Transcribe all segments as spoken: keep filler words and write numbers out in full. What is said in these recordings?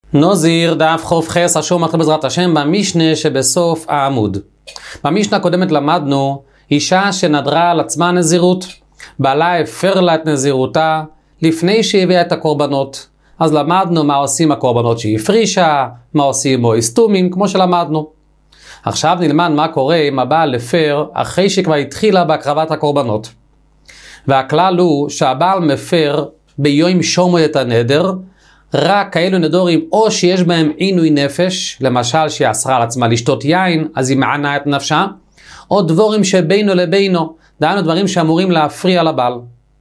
נוזיר דף חוף חס אשור מתחיל בעזרת השם במשנה שבסוף העמוד. במשנה הקודמת למדנו אישה שנדרה על עצמה נזירות, בעלה הפר לה את נזירותה לפני שהביאה את הקורבנות. אז למדנו מה עושים הקורבנות שהיא הפרישה, מה עושים או הסתומים, כמו שלמדנו. עכשיו נלמד מה קורה אם הבעל הפר אחרי שכבר התחילה בהקרבת הקורבנות. והכלל הוא שהבעל מפר ביום שומר את הנדר, רק כאלו נדורים או שיש בהם עינוי נפש, למשל שהיא אסרה על עצמה לשתות יין, אז היא מענה את נפשה, או דבורים שבינו לבינו, דהיינו דברים שאמורים להפריע לבעל.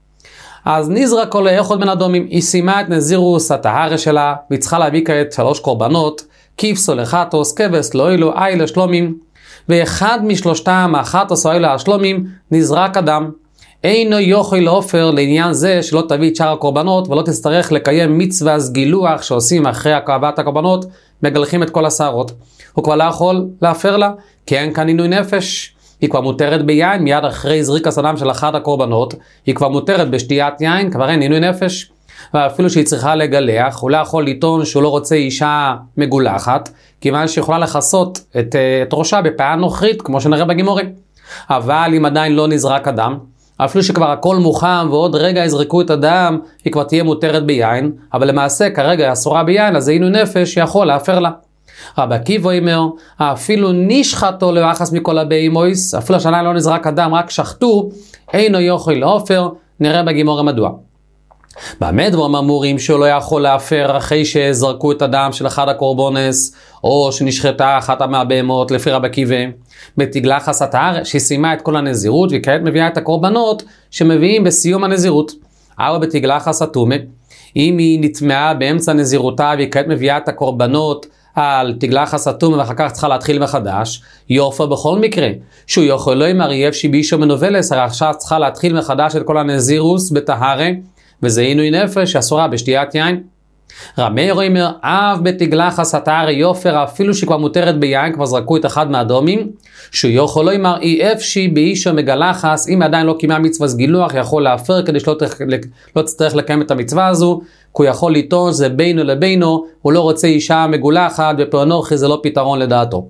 אז נזרע כל האחד מן הדומים, היא סיימה את נזירוס הטהרה שלה, והיא צריכה להביא כעת שלוש קורבנות, כיפסו לחטוס, כבש לא אילו, אילה שלומים, ואחד משלושתם, החטוס או אילה השלומים, נזרק אדם. אינו יוכל להופר לעניין זה שלא תביא את שאר הקורבנות ולא תצטרך לקיים מצווה גילוח שעושים אחרי הקרבת הקורבנות, מגלחים את כל השערות. הוא כבר לא יכול להפר לה, כי אין כאן עינוי נפש. היא כבר מותרת ביין, מיד אחרי זריקת הדם של אחד הקורבנות, היא כבר מותרת בשתיית יין, כבר אין עינוי נפש. ואפילו שהיא צריכה לגלח, הוא לא יכול לטעון שהוא לא רוצה אישה מגולחת, כיוון שיכולה לחסות את, את ראשה בפאה נוכרית, כמו שנראה בגימורים. אבל אם עדיין לא נזרק הדם, אפילו שכבר הכל מוכן ועוד רגע יזרקו את הדם, היא כבר תהיה מותרת ביין, אבל למעשה כרגע היא אסורה ביין, אז עינוי נפש יכול להפר לה. רבי עקיבא אומר, אפילו נשחטו לאחס מכל הבהמות, אפילו השנה לא נזרק הדם, רק שחטו, אינו יכול להפר, נראה בגימור מדוע. באמת דברים אמורים שהוא לא יכול להפר אחרי שזרקו את הדם של אחד הקורבנס, או שנשחטה אחת מהבהמות לפי רבי עקיבא, בתגלחת הטהרה שהיא סיימה את כל הנזירות, וכעת מביאה את הקורבנות שמביאים בסיום הנזירות. אבל בתגלחת הטומאה, אם היא נטמעה באמצע נזירותה וכעת מביאה את הקורבנות על תגלחת הטומאה ואחר כך צריכה להתחיל מחדש, יופר בכל מקרה שהוא יכול לא אמר יפשי באישו מנובלס, הרי עכשיו צריכה להתחיל מחדש את כל הנזירוס בטהרה, וזה עינוי נפש אסורה בשתיית יין. רבי אומר, אף בתגלחת הטהרה יופר אפילו שכבר מותרת ביין, כבר זרקו את אחד מהדומים, שהוא יכול לא אמר אי אפשי באישו מגלחת, אם עדיין לא קיימה מצווה גילוח, יכול להפר כדי שלא לא תצטרך לקיים את המצווה הזו, כי הוא יכול לטעון זה בינו לבינו, הוא לא רוצה אישה מגולחת, ופענוכי זה לא פתרון לדעתו.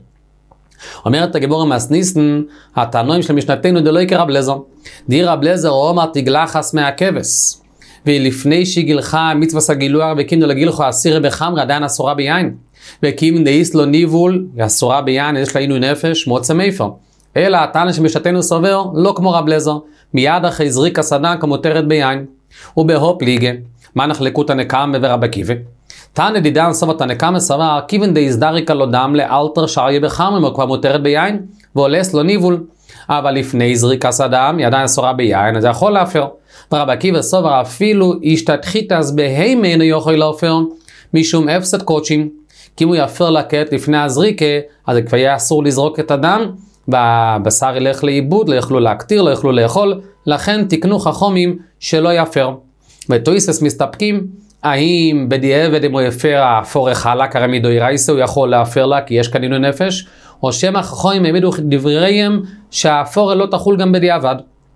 אומרת הגמרא מסניסן, הטענויים של משנתנו דלא יקרא בלזר. דיר הבלזר אומר תגלחת מהכבש. ולפני שגילחה מצווה הגילוח וקימנו לגילחו אסירי בחמרה, עדיין אסורה ביין. וקים דאיס לו ניבול, אסורה ביין, יש לה עינוי נפש, מוצא מאיפה. אלא הטענה שמשתנו סובר, לא כמו רב לזר, מיד אחרי זריק הסדן כמותרת ביין. ובהופ ליגה, מה נחלקו את הנקם ורבי עקיבא? תענה דידן סובת הנקם סבר, כיוון דאיס דריקה לו דם לאלתר שעריה בחמרה, כבר מותרת ביין, ועולס לו ניבול. אבל לפני זריקת הדם, היא עדיין אסורה ביין, אז זה יכול להפר. ורבי עקיבא סובר אפילו השתתחית אז בהמה אינו יכול להפר, משום הפסד קודשים, כי אם הוא יפר לקט לפני הזריקה, אז כבר יהיה אסור לזרוק את הדם, והבשר ילך לאיבוד, לא יוכלו להקטיר, לא יוכלו לאכול, לכן תקנו חכמים שלא יפר. ותויסס מסתפקים, האם בדיעבד אם הוא יפר האפור החלק, הרי מדוירייסה הוא יכול להפר לה, כי יש כאן עינוי נפש, או שמא חכמים העמידו דבריהם שהאפור לא תחול גם בדיעבד.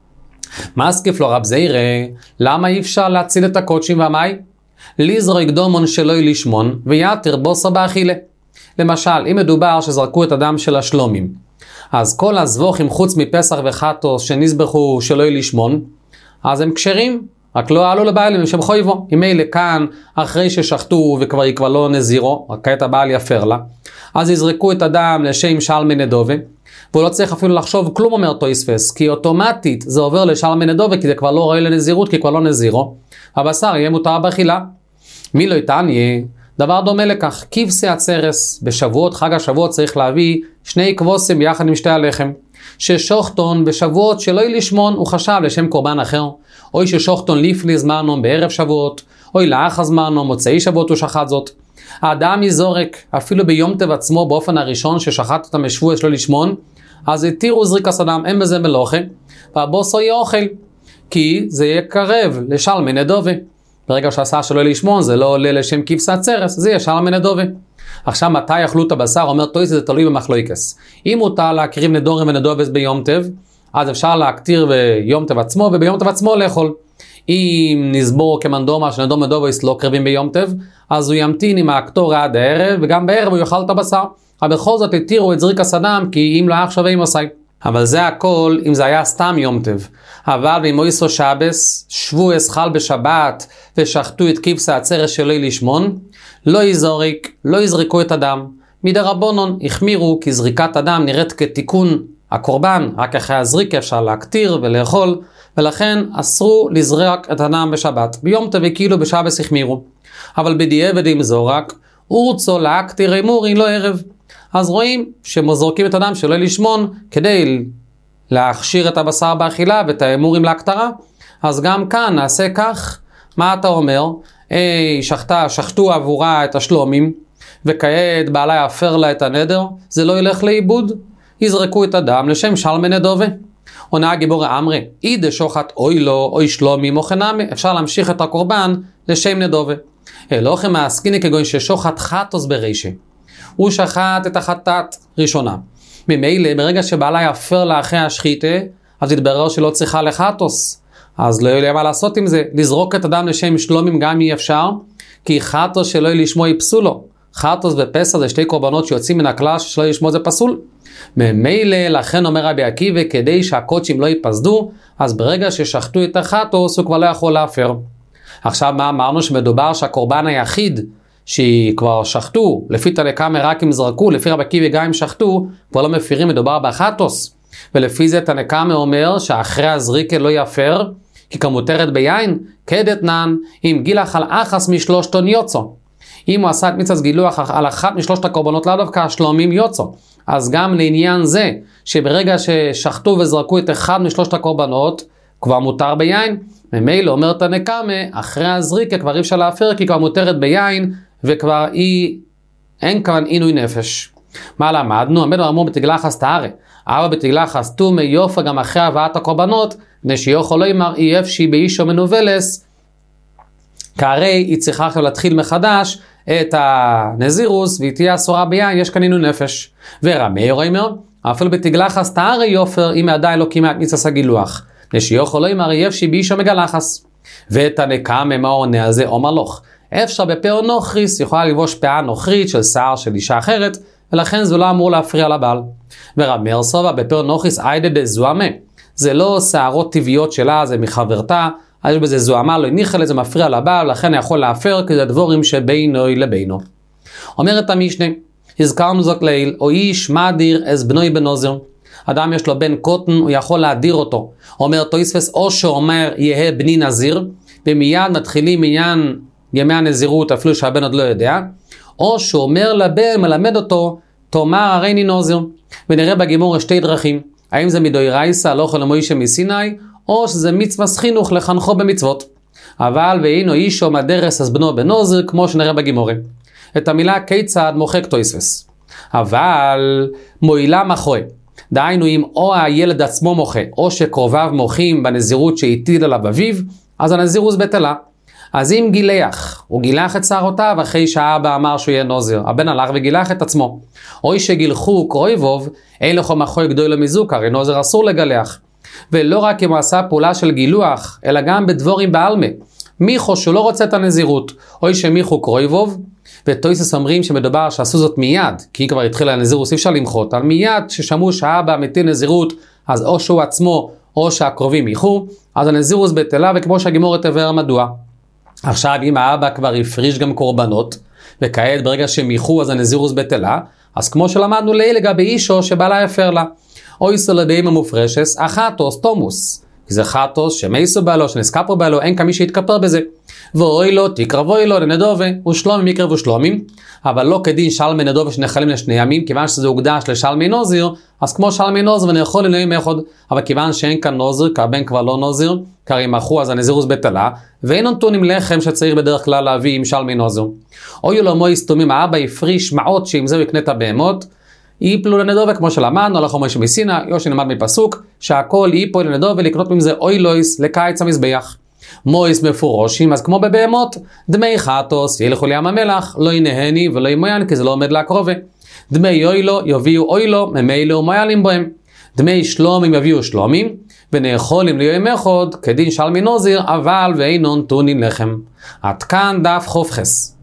מסקיף לו רב זעירא, למה אי אפשר להציל את הקודשים והמאי? לזרוק דומון שלא לשמון ויתר בוסר באכילה. למשל, אם מדובר שזרקו את הדם של השלומים, אז כל הזבוחים חוץ מפסח וחטוס שנזבחו שלא לשמון, אז הם כשרים, רק לא עלו לבעלים שהם חויבו. אם אלה כאן, אחרי ששחטו וכבר היא כבר לא נזירו, רק כעת הבעל יפר לה, אז יזרקו את הדם לשם שלמי נדובה, והוא לא צריך אפילו לחשוב כלום, אומר תויספס, כי אוטומטית זה עובר לשלמי נדובה, כי זה כבר לא ראוי לנזירות, כי כבר לא נזירו, הבשר יהיה מותר באכילה. מי לא יתעניה? דבר דומה לכך, כבשי הצרס, בשבועות, חג השבועות צריך להביא שני כבוסים ביחד עם שתי הלחם, ששוחטון בשבועות שלא לשמון הוא חשב לשם קורבן אחר, או ששוחטון לפני זמנו בערב שבועות, או לאחר זמנו מוצאי שבועות הוא שחט זאת. האדם יזורק אפילו ביום טב עצמו באופן הראשון ששחט אותם בשבוע שלא לשמון, אז התירו זריק הסדם, אין בזה מלוכה, והבוסו יהיה אוכל, כי זה יהיה קרב לשלמי נדובה. ברגע שעשה שלא לשמון זה לא עולה לשם כבשת צרס, זה יהיה שלמי נדובה. עכשיו מתי יאכלו את הבשר? אומר תויס, זה תלוי במחלוקס. אם מותר להקריב נדורים ונדובס ביום טב, אז אפשר להקטיר ביום טב עצמו וביום טב עצמו לאכול. אם נסבור כמנדומה שנדום מדובויס לא קרבים ביום טב, אז הוא ימתין עם האקטור עד הערב, וגם בערב הוא יאכל את הבשר. אבל בכל זאת התירו את זריק הסדם, כי אם לא היה שווה עם עושי. אבל זה הכל אם זה היה סתם יום טב. אבל במויסו שבס, שבו אסחל בשבת, ושחטו את כבשה הצרס שלו לשמון, לא יזריק, לא יזריקו את הדם. מדרבנן החמירו, כי זריקת הדם נראית כתיקון הקורבן, רק אחרי הזריק אפשר להקטיר ולאכול, ולכן אסרו לזרוק את הדם בשבת. ביום טב כאילו בשבס החמירו. אבל בדיעבד עם זורק, אורצו להקטיר אמורי לא ערב. אז רואים שמזורקים את הדם שלא לשמון כדי להכשיר את הבשר באכילה ואת האמורים להקטרה. אז גם כאן נעשה כך. מה אתה אומר? אי, שחטה, שחטו עבורה את השלומים, וכעת בעלה יפר לה את הנדר, זה לא ילך לאיבוד. יזרקו את הדם לשם שלמי נדובה. עונה גיבורי אמרי, אי דשוחת אוי לו, אוי שלומים או חנמי, אפשר להמשיך את הקורבן לשם נדובה. אלוכם העסקיני כגון ששוחת חטוס ברישה. הוא שחט את החטאת ראשונה. ממילא, ברגע שבעלה יפר לה אחרי השחיתה, אז יתברר שלא צריכה לחטוס. אז לא יהיה מה לעשות עם זה. לזרוק את הדם לשם שלומים גם אי אפשר, כי חטוס שלא יהיה לשמו יפסו לו. חטוס ופסח זה שתי קורבנות שיוצאים מן הכלל, שלא ישמו זה פסול. ממילא, לכן אומר רבי עקיבא, כדי שהקודשים לא ייפסדו, אז ברגע ששחטו את החטוס, הוא כבר לא יכול להפר. עכשיו מה אמרנו? שמדובר שהקורבן היחיד שהיא כבר שחטו, לפי תנקמה רק אם זרקו, לפי רבי עקיבא גם אם שחטו, כבר לא מפירים, מדובר בחטוס. ולפי זה תנקמה אומר שאחרי הזריקה לא יפר, כי כמותרת ביין, כדתנן, אם גילח על אחס משלושתון יוצו. אם הוא עשה את מצוות גילוח על אחת משלושת הקורבנות, לא דווקא השלומים יוצו. אז גם לעניין זה, שברגע ששחטו וזרקו את אחד משלושת הקורבנות, כבר מותר ביין. ממילא אומרת הנקמה, אחרי הזריקה כבר אי אפשר להפר, כי כבר מותרת ביין, וכבר אי, אין כאן עינוי נפש. מה למדנו? המדבר אמור בתגלחס תארה. אבל בתגלחס תומי יופה גם אחרי הבאת הקורבנות, נשיוכו לא ימר אי אפשי באישו מנובלס, כהרי היא צריכה עכשיו להתחיל מחדש את הנזירוס, והיא תהיה אסורה ביין, יש כאן עינוי נפש. ורמי אומר, אפילו בתגלחס תארה יופר, אם עדיין לא כמעט מצווה גילוח. נשיוכו לא ימר אי אפשי באישו מגלחס. ואת הנקמה מה עונה על זה? אומר לוך. אפשר בפאה נוכריס, יכולה לבוש פאה נוכרית של שיער של אישה אחרת, ולכן זה לא אמור להפריע לבעל. ורב מאיר סובה בפאה נוכריס איידה דזוהמה. זה לא שערות טבעיות שלה, זה מחברתה, יש בזה זוהמה, לא הניחה לזה, מפריע לבעל, לכן יכול להפר, כי זה דבורים שבינו לבינו. אומרת המשנה, הזכרנו זאת ליל, או איש מדיר אז בנוי בנוזר. אדם יש לו בן קוטן, הוא יכול להדיר אותו. אומר תוספות, או שאומר יהיה בני נזיר, ומיד מתחילים עניין ימי הנזירות, אפילו שהבן עוד לא יודע, או שאומר לבן, מלמד אותו, תאמר הרי אני נוזר. ונראה בגימור שתי דרכים, האם זה מדאורייתא הלכה למוישה מסיני, או שזה מצווה חינוך לחנכו במצוות. אבל ואינו אישו מדרס אז בנו בנוזר, כמו שנראה בגימורים. את המילה כיצד מוחק תוספות. אבל מועילה מחוי. דהיינו אם או הילד עצמו מוחה, או שקרוביו מוחים בנזירות שהטיל עליו אביו, אז הנזירוס בטלה. אז אם גילח, הוא גילח את שערותיו אחרי שהאבא אמר שהוא יהיה נוזר, הבן הלך וגילח את עצמו. או שגילחו קרויבוב, אין לכו מחוי גדול למזוק, הרי נוזר אסור לגלח. ולא רק אם הוא עשה פעולה של גילוח, אלא גם בדבורים בעלמה. מיכו שהוא לא רוצה את הנזירות, או שמיכו קרויבוב, ותויסס אומרים שמדובר שעשו זאת מיד, כי כבר התחילה הנזירות, אי אפשר למחות, אבל מיד ששמעו שהאבא מטיל נזירות, אז או שהוא עצמו, או שהקרובים מיכו, אז הנזירוס בטלה, וכמו שהגימור תבהר מדוע. עכשיו אם האבא כבר הפריש גם קורבנות, וכעת ברגע שמיכו אז הנזירוס בטלה, אז כמו שלמדנו ליל לגבי אישו שבעלה יפר לה. או יסו לבאים המופרשס, החטוס תומוס. כי זה חטוס שמייסו בעלו, שנסקפו בעלו, אין כמי שיתכפר בזה. ואוי לו, תקרבוי לו לנדובה, ושלומים יקרבו שלומים, אבל לא כדין שלמי נדובה שנחלים לשני ימים, כיוון שזה הוקדש לשלמי נוזיר, אז כמו שלמי נוזיר ונאכול אלוהים אחד, אבל כיוון שאין כאן נוזיר, כי הבן כבר לא נוזיר, כי אם אחו אז הנזירוס בטלה, ואין נתון עם לחם שצריך בדרך כלל להביא עם שלמי נוזיר. אוי לו מו יסתומים, האבא יפריש מעות שעם זה הוא יקנה את הבהמות, ייפלו לנדובה כמו שלמדנו, הלכו מוישה מסיני, יושי נלמד מפסוק, שהכל ייפול לנדובה לקנות מזה אוי לויס לקיץ המזבח. מויס מפורושים, אז כמו בבהמות, דמי חטוס ילכו לים המלח, לא ינהני ולא ימוין, כי זה לא עומד להקרובה. דמי יוילו יביאו אוילו, ממילא ומוילים בהם. דמי שלומים יביאו שלומים, ונאכולים ליום אחד כדין שלמי נוזיר, אבל ואינון טונין לחם. עד כאן דף חופכס.